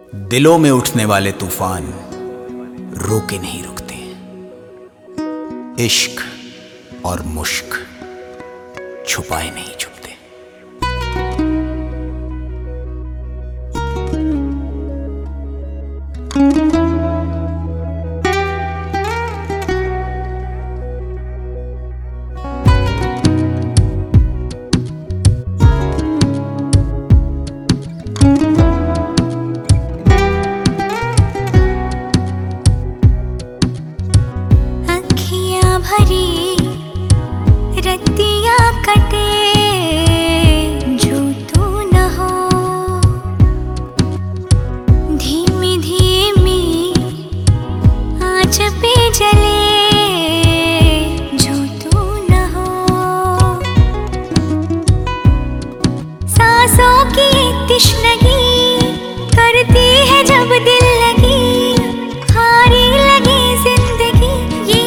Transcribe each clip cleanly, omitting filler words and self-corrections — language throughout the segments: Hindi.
दिलों में उठने वाले तूफान रोके नहीं रुकते। इश्क और मुश्क छुपाए नहीं छुपते। भरी रतियाँ कटे जो तू न हो, धीमी धीमी आँच पे जले जो तू न हो, सांसों की तिश्नगी करती है जब दिल लगी, हारी लगी जिंदगी ये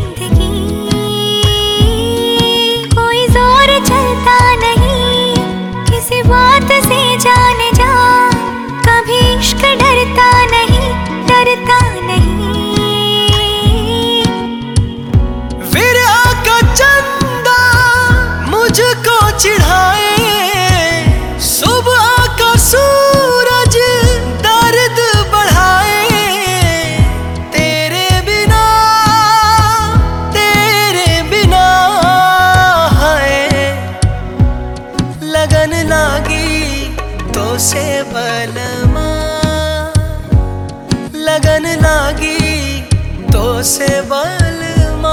बात से जाने जा, कभी इश्क डरता नहीं, डरता नहीं। विरह का चंदा मुझको चिढ़ाए, सुबह का सूरज दर्द बढ़ाए, तेरे बिना है लगन लागी तो से बलमा, लगन लागी तो से बलमा,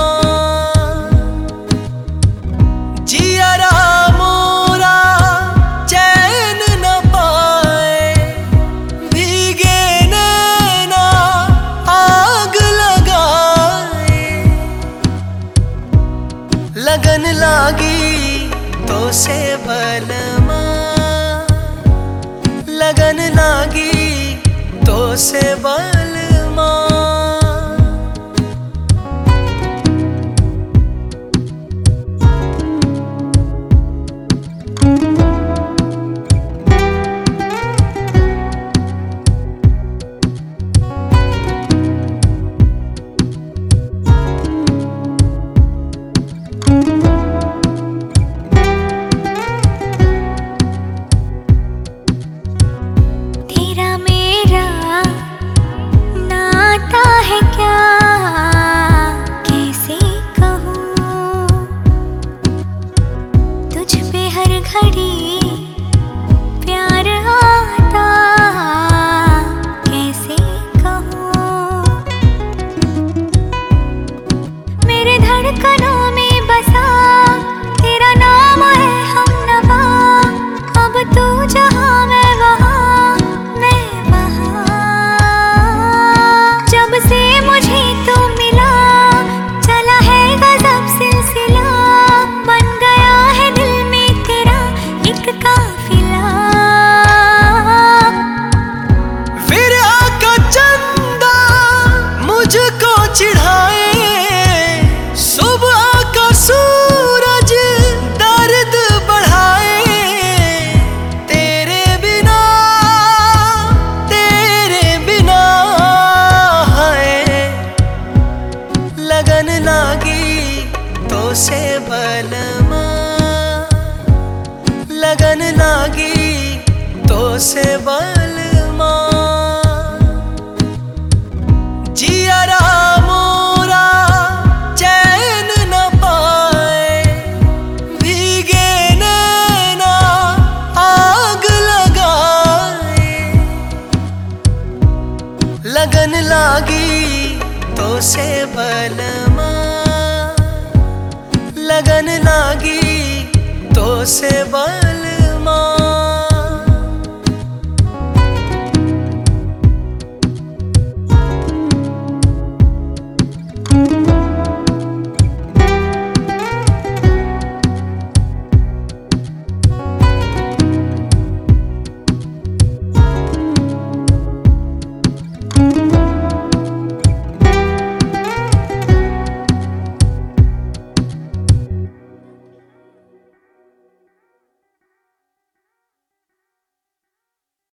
जियरा मोरा चैन न पाए, भीगे नैना आग लगाए, लगन लागी तो से बलमा, लगन लागी तो से बलमा। घड़ी प्यार आता कैसे कहूँ, मेरे धड़कनों में बसा तेरा नाम है हमनवा, अब तू जहाँ मैं वहाँ, मैं वहाँ, जब से मुझे तू मिला चला है गजब सिलसिला, बन गया है दिल एक काफिला। विरह का चंदा मुझको चिढ़ाए, सुबह का सूरज दर्द बढ़ाए, तेरे बिना है लगन लागी तो से बलमा, लगन लागी तो से बलमा, जियरा मोरा चैन न पाए, भीगे नैना आग लगाए, लगन लागी तो से बलमा, लगन लागी तो से बलमा।